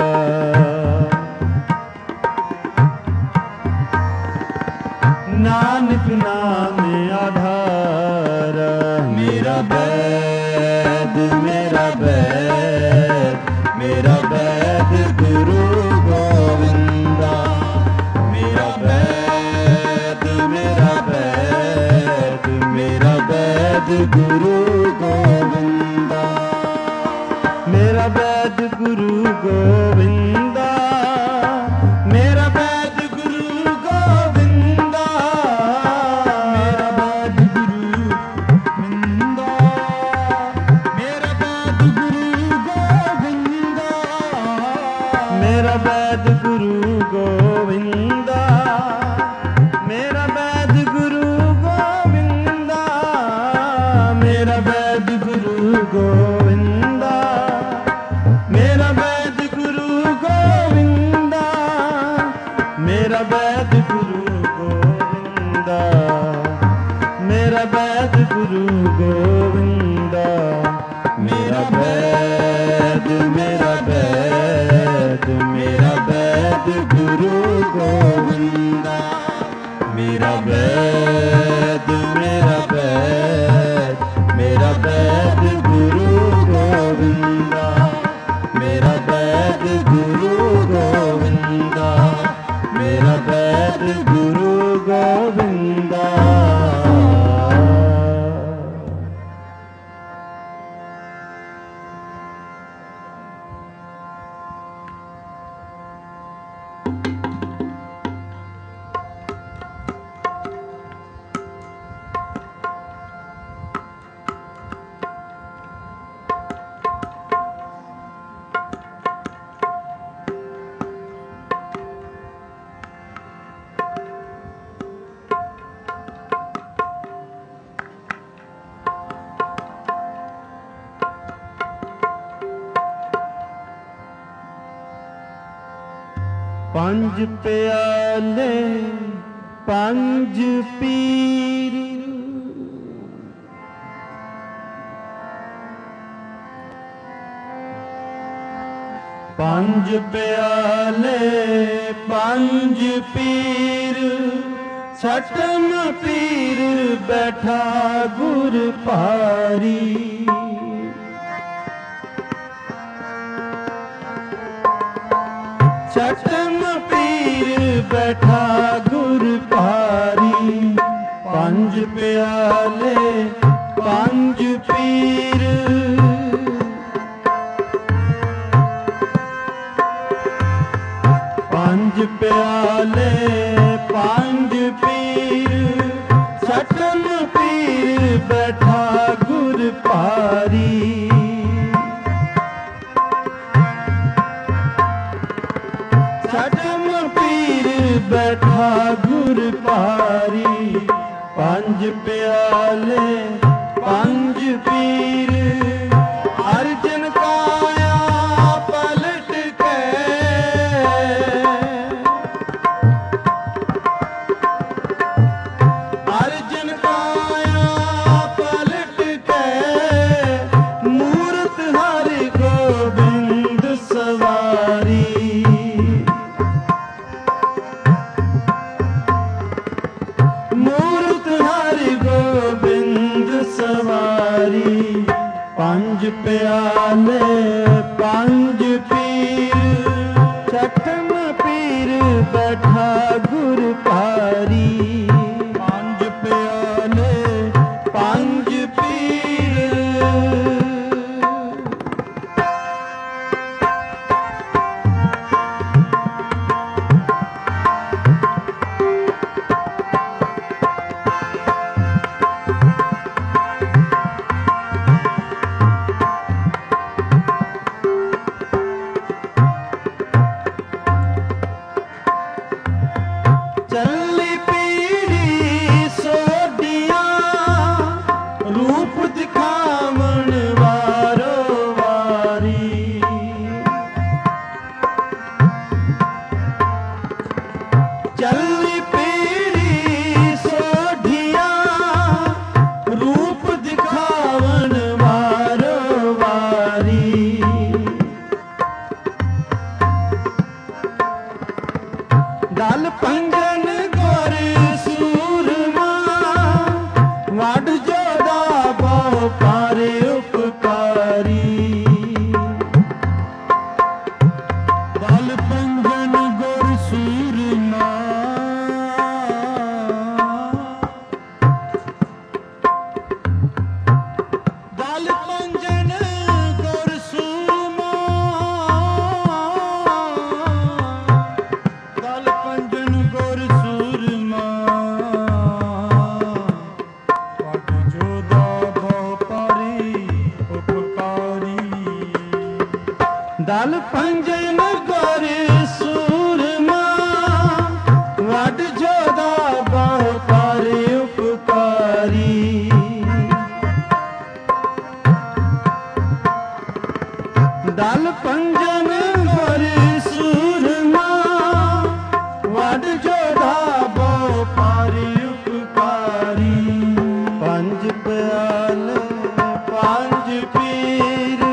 नानक नाम आधार। मेरा वैद मेरा वैद मेरा वैद गुरु गोविंदा, मेरा वैद मेरा वैद मेरा वैद गुरु गोविंदा, मेरा वैद गुरु गोविंदा, मेरा वैद गुरु गोविंदा, मेरा वैद गुरु गोविंदा, मेरा वैद गुरु गोविंदा, मेरा वैद गुरु गोविंदा, मेरा वैद गुरु गोविंदा, मेरा वैद गुरु गोविंदा, मेरा वैद गुरु गोविंदा, मेरा वैद गुरु गोविंदा, मेरा वैद गुरु गोविंदा, मेरा वैद मेरा वैद मेरा वैद गुरु गोविंदा, मेरा वैद मेरा वैद मेरा वैद गुरु ਪੰਜ ਪਿਆਲੇ ਪੰਜ ਪੀਰ, ਪੰਜ ਪਿਆਲੇ ਪੰਜ ਪੀਰ, ਛਟਮ ਪੀਰ ਬੈਠਾ ਗੁਰ ਭਾਰੀ। ਛਟਮ ਪੀਰ ਬੈਠਾ ਗੁਰ ਭਾਰੀ, ਪੰਜ ਪਿਆਲੇ ਪੰਜ ਪੀਰ। ਪੰਜ ਪਿਆਲੇ ਪੰਜ ਪੀਰ, ਛਟਮ ਪੀਰ ਬੈਠਾ ਗੁਰ ਭਾਰੀ। ਛਟਮ ਪੀਰ ਬੈਠਾ ਗੁਰ ਭਾਰੀ, ਪੰਜ ਪਿਆਲੇ ਪੰਜ ਪੀਰ। ਅਰਜਨ ਕਾਇਆ ਪਲਟ ਕੇ, ਅਰਜਨ ਕਾਇਆ ਪਲਟ ਕੇ, ਮੂਰਤ ਹਰਿ ਗੋਬਿੰਦ ਸਵਾਰੀ। ਮੂਰਤ ਹਰਿ ਗੋਬਿੰਦ ਸਵਾਰੀ, ਪੰਜ ਪਿਆਲੇ ਪੰਜ ਪੀਰ। ਛਟਮ ਪੀਰ ਬੈਠਾ ਗੁਰ ਭਾਰੀ, ਪੰਜ ਪਿਆਲੇ ਪੰਜ ਪੀਰ। ਚੱਲੀ ਪੀੜੀ ਸੋਢੀਆਂ, ਰੂਪ ਦਿਖਾਵਣ ਵਾਰੋ ਵਾਰੀ। ਚੱਲੀ ਪੀੜੀ ਸੋਢੀਆਂ, ਰੂਪ ਦਿਖਾਵਣ ਵਾਰੋ ਵਾਰੀ। ਦਲ ਪੰਜਨ ਗੁਰ ਸੂਰਮਾ, ਵੱਡ ਜੋਧਾ ਬਹੁ ਪਰ ਉਪਕਾਰੀ। ਦਲ ਪੰਜਨ ਗੁਰ ਸੂਰਮਾ, ਦਲ ਪੰਜਨ ਗੁਰ ਸੂਰਮਾ, ਦਲ ਪੰਜਨ ਗੁਰ ਸੂਰਮਾ। ਵੱਡ ਜੋਧਾ ਬਹੁ ਭਾਰੀ ਉਪਕਾਰੀ। ਦਲ ਪੰਜਨ ਗੁਰ ਸੂਰਮਾ, ਵੱਡ ਜੋਧਾ ਬਹੁ ਭਾਰੀ ਉਪਕਾਰੀ। ਦਲ ਪੰਜਨ ਗੁਰ ਸੂਰਮਾ, ਵੱਡ ਜੋਧਾ ਬਹੁ ਭਾਰੀ ਉਪਕਾਰੀ। ਪੰਜ ਪਿਆਲੇ ਪੰਜ ਪੀਰ,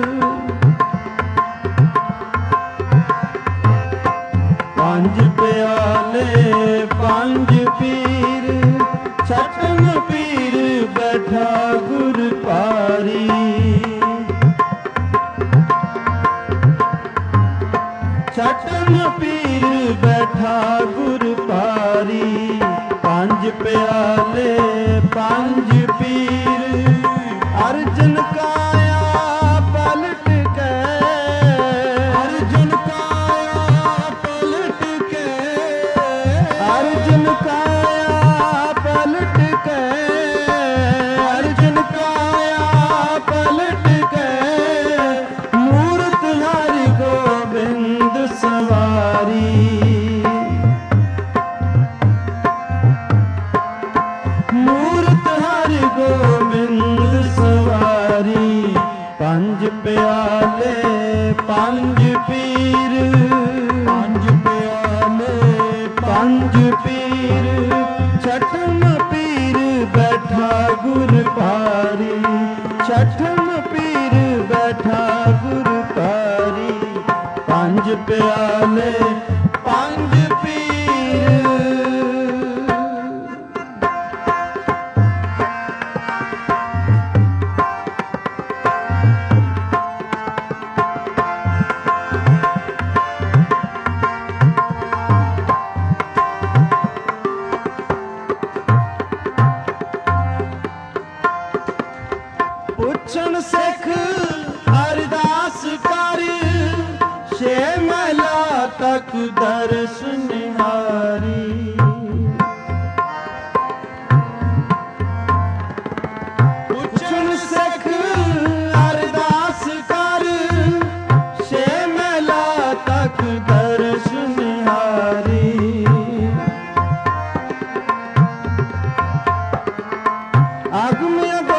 ਪੰਜ ਪਿਆਲੇ ਪੰਜ ਪੀਰ। ਛਟਮ ਪੀਰ ਬੈਠਾ ਗੁਰ ਭਾਰੀ, ਛਟਮ ਪੀਰ ਬੈਠਾ ਗੁਰ ਭਾਰੀ। ਪੰਜ ਪਿਆਲੇ ਪੰਜ ਪੀਰ, ਅਰਜਨ ਕਾਇਆ ਪਲਟ ਕੇ, ਅਰਜਨ ਕਾਇਆ ਪਲਟ ਕੇ, ਅਰਜਨ ਕਾਇਆ ਪਲਟ ਕੇ, ਅਰਜਨ ਕਾਇਆ ਪਲਟ ਕੇ, ਮੂਰਤ ਹਰਿ ਗੋਬਿੰਦ ਸਵਾਰੀ। ਮੂਰਤ ਹਰਿ ਗੋਬਿੰਦ ਸਵਾਰੀ। ਪੰਜ ਪਿਆਲੇ ਪੰਜ ਪੀਰ, ਪੰਜ ਪਿਆਲੇ गुर पारी। छठम पीर बैठा गुर पारी। पंज प्याले पंज पीर। ਪੁੱਛਣ ਸਿੱਖ ਅਰਦਾਸ ਕਰ, ਛੇ ਮਹਲਾ ਤੱਕ ਦਰਸ ਨਿਹਾਰੀ। ਪੁੱਛਣ ਸਿੱਖ ਅਰਦਾਸ ਕਰ, ਛੇ ਮਹਲਾ ਤੱਕ ਦਰਸ ਨਿਹਾਰੀ। ਆਗਮ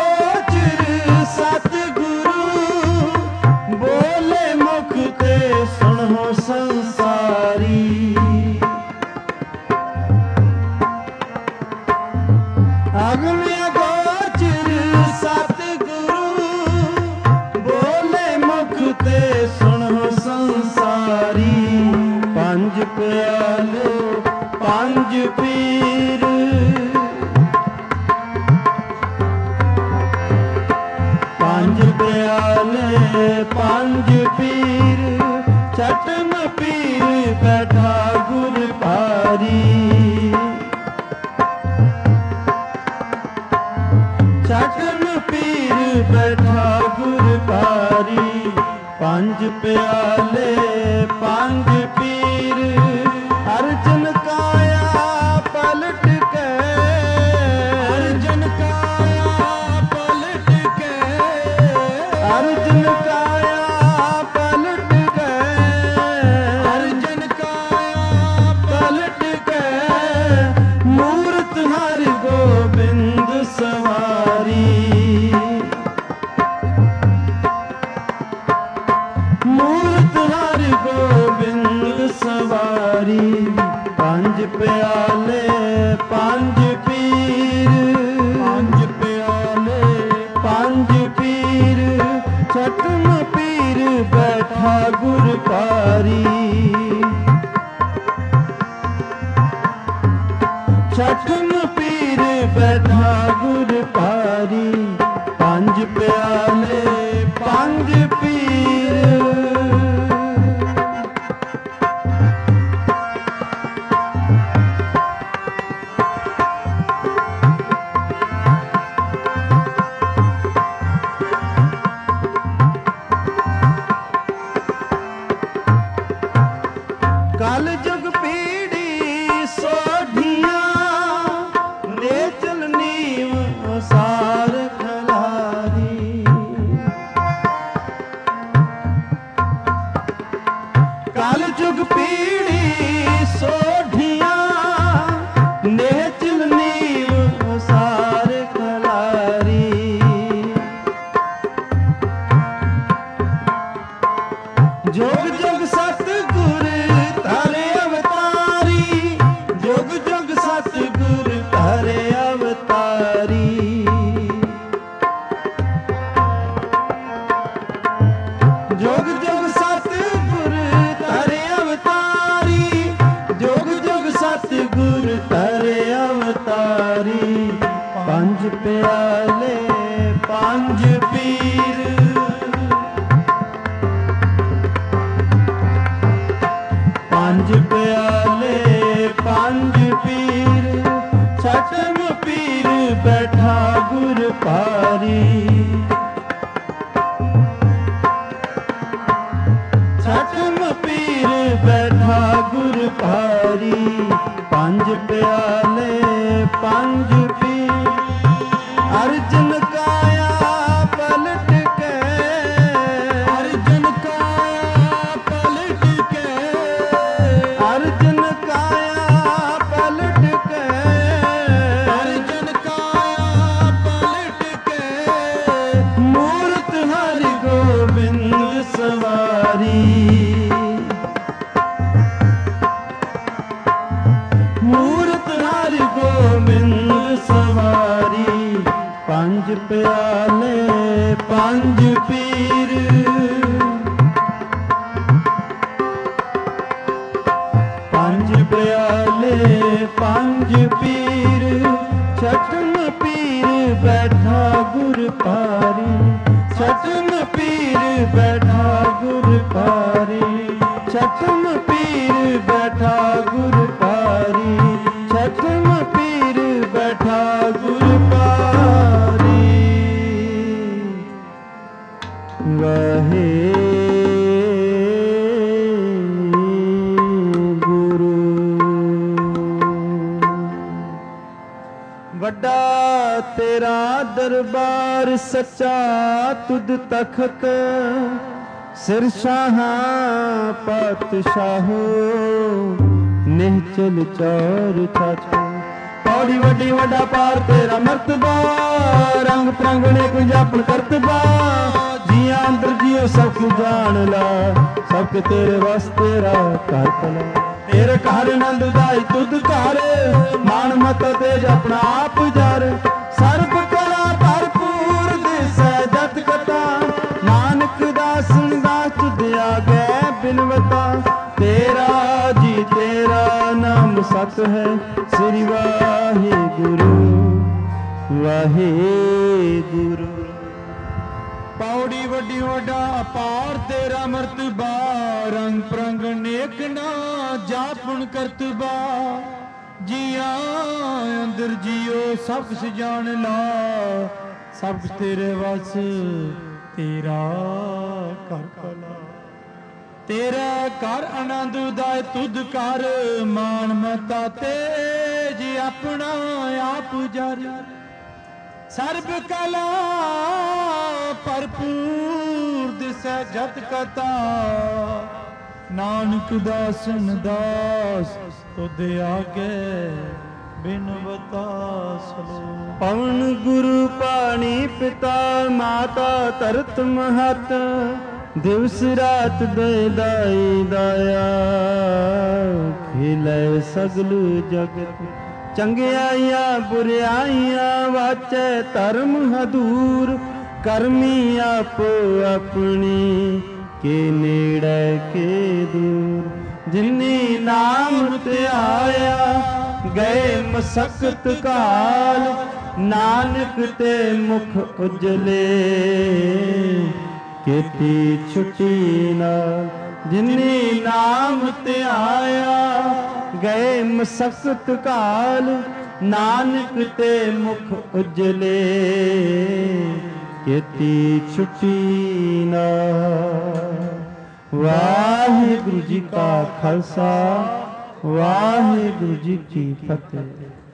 ਸੁਣੋ ਸੰਸਾਰੀ। ਆਗਮ ਅਗੋਚਰ ਸਤਿਗੁਰੂ, ਬੋਲੇ ਮੁਖ ਤੇ ਸੁਣੋ ਸੰਸਾਰੀ। ਪੰਜ ਪਿਆਲੇ ਪੰਜ ਪੀਰ। ਪੰਜ ਪਿਆਲੇ ਪੰਜ ਪੀਰ। ਛਠਮ ਪੀਰ ਬੈਠਾ ਗੁਰ ਪਾਰੀ। ਛਠਮ ਪੀਰ ਬੈਠਾ ਗੁਰ ਪਾਰੀ। ਪੰਜ ਪਿਆਲੇ ਪੰਜ ਪੀਰ। ਅਰਜਨ ਕਾਇਆ ਪਲਟ ਕੇ, ਅਰਜਨ ਕਾਇਆ ਪਲਟ ਕੇ, ਅਰਜਨ ਕਾਇਆ ਪਲਟ ਕੇ, ਅਰਜਨ ਕਾਇਆ ਪਲਟ ਕੇ। ਮੂਰਤ ਹਰਿ ਗੋਬਿੰਦ ਸਵਾਰੀ। ਮੂਰਤ ਹਰਿ ਗੋਬਿੰਦ ਸਵਾਰੀ। ਪੰਜ ਪਿਆਲੇ ਪੰਜ ਪੀਰ। ਪੰਜ ਪਿਆਲੇ ਪੰਜ ਪੀਰ। ਛਠਮ ਪੀਰ ਬੈਠਾ ਗੁਰ ਪਾਰੀ। ਛਠਮ ਪੀਰ ਬੈਠਾ ਗੁਰ ਪਾਰੀ। ਪੰਜ ਪਿਆਲੇ ਪੰਜ ਪੀਰ। ਕਲ ਜੁਗ ਪੀੜੀ ਸੋਢੀਆਂ, ਨੇਚਲ ਨੀਵ ਸਾਰ ਖਲਾਰੀ। ਕਲ ਜੁਗ ਪੀੜੀ ਸੋਢੀਆਂ, ਨੇਚਲ ਨੀਵ ਸਾਰ ਖਲਾਰੀ। ਜੁਗ ਜੁਗ ਸਤਿਗੁਰ ਧਰੇ ਅਵਤਾਰੀ। ਜੁਗ ਜੁਗ ਸਤਿਗੁਰ ਧਰੇ ਅਵਤਾਰੀ। ਜੁਗ ਜੁਗ ਸਤਿਗੁਰ ਧਰੇ ਅਵਤਾਰੀ। ਜੁਗ ਜੁਗ ਸਤਿਗੁਰ ਧਰੇ ਅਵਤਾਰੀ। ਪੰਜ ਪਿਆਲੇ ਪੰਜ ਪੀਰ। ਪੰਜ ਪਿਆਲੇ ਪੰਜ ਪੀਰ। ਛਠਮ ਪੀਰ ਬੈਠਾ ਗੁਰ ਪਾਰੀ। ਛਠਮ ਪੀਰ ਬੈਠਾ ਗੁਰ ਪਾਰੀ। ਪੰਜ ਪਿਆਲੇ ਪੰਜ ਪੀਰ। ਅਰਜਨ ਕਾਇਆ ਪਲਟ ਕੇ, ਪੰਜ ਪੀਰ, ਪੰਜ ਪਿਆਲੇ ਪੰਜ ਪੀਰ, ਛਠਮ ਪੀਰ ਬੈਠਾ ਗੁਰ ਪਾਰੀ, ਛਠਮ ਪੀਰ ਬੈਠਾ ਗੁਰ ਪਾਰੀ, ਛਠਮ ਪੀਰ ਬੈਠਾ ਗੁਰ ਪਾਰੀ, ਛਠਮ ਪੀਰ ਬੈਠਾ ਗੁਰ ਪਾਰੀ। ਵਾਹਿਗੁਰੂ ਵੱਡਾ ਤੇਰਾ ਦਰਬਾਰ ਸੱਚਾ ਤੁਧ ਤਖਤ, ਸਿਰ ਸ਼ਾਹਾਂ ਪਾਤਸ਼ਾਹੋ ਨਿਹਚਲ ਚੌਰ ਛਾਛ। ਪੌੜੀ ਵੱਡੀ ਵੱਡਾ ਪਾਰ ਤੇਰਾ ਮਰਤਬਾ, ਰੰਗ ਪ੍ਰੰਗਣੇ ਕੁਝ ਆਪਣ ਕਰਤਬਾ, ਜੀਆਂ ਅੰਦਰ ਜੀਓ ਸਭ ਕੁ ਜਾਣ ਲਾ, ਸਭ ਕੇ ਤੇਰੇ ਵਸ ਤੇਰਾ ਘਰ ਭਲਾ। ਤੇਰੇ ਘਰ ਆਨੰਦ ਦਾਈ ਤੁਧ ਘਰ, ਮਾਨ ਮਤ ਤੇਜ ਆਪਣਾ ਆਪ ਜਰ, ਸਰਬ ਕਲਾ ਭਰਪੂਰ ਦਿਸੈ ਜਤ ਕਥਾ, ਨਾਨਕ ਦਾਸਨ ਦਾਸ ਤੁਧ ਆਗੇ ਬਿਨਵਤਾ। ਤੇਰਾ ਜੀ ਤੇਰਾ ਨਾਮ ਸਤ ਹੈ, ਸ੍ਰੀ ਵਾਹਿਗੁਰੂ ਵਾਹਿਗੁਰੂ। ਪੌੜੀ ਵੱਡੀ ਵੱਡਾ ਅਪਾਰ ਤੇਰਾ ਮਰਤਬਾ, ਰੰਗ ਪ੍ਰੰਗ ਨੇਕ ਨਾ ਜਾਪਣ ਕਰਤਬਾ, ਜੀਆਂ ਅੰਦਰ ਜੀਓ ਸਭ ਕੁਛ ਜਾਣ ਲਾ, ਸਭ ਕੁਛ ਤੇਰੇ ਵਸ ਤੇਰਾ ਘਰ ਭਲਾ। ਤੇਰਾ ਘਰ ਆਨੰਦ ਉਦਾਏ ਤੁਧ ਘਰ, ਮਾਨ ਮਤਾ ਤੇਜ ਆਪਣਾ ਆਪ ਜਰ, ਸਰਬ ਕਲਾ ਭਰਪੂਰ ਦਿਸੈ ਜਤ ਕਥਾ, ਨਾਨਕ ਦਾਸਨ ਦਾਸ ਤੁਧ ਆਗੇ ਬਿਨਵਤਾ ਸਲੋ। ਪਵਨ ਗੁਰੂ ਪਾਣੀ ਪਿਤਾ ਮਾਤਾ ਧਰਤ ਮਹਤ, ਦਿਵਸ ਰਾਤ ਦੇ ਦਾਈ ਦਾਇਆ, ਖਿਲੇ ਸਗਲ ਜਗਤ। ਚੰਗਿਆਈਆਂ ਬੁਰਿਆਈਆਂ ਵਾਚੈ ਧਰਮ ਹਦੂਰ, ਕਰਮੀ ਆਪੋ ਆਪਣੀ ਕੇ ਨੇੜੇ ਕੇ ਦੂਰ। ਜਿਨੀ ਨਾਮ ਧਿਆਇਆ ਗਏ ਮਸਕਤ ਕਾਲ, ਨਾਨਕ ਤੇ ਮੁਖ ਉਜਲੇ ਕੀਤੀ ਛੁੱਟੀ ਨਾਲ। ਜਿਨੀ ਨਾਮ ਧਿਆਇਆ ਗਏ ਮਸਕਤ ਕਾਲ, ਨਾਨਕ ਤੇ ਮੁਖ ਉਜਲੇ ਕੀਤੀ ਛੁੱਟੀ ਨਾਲ। ਵਾਹਿਗੁਰੂ ਜੀ ਕਾ ਖਾਲਸਾ, ਵਾਹਿਗੁਰੂ ਜੀ ਕੀ ਫਤਿਹ।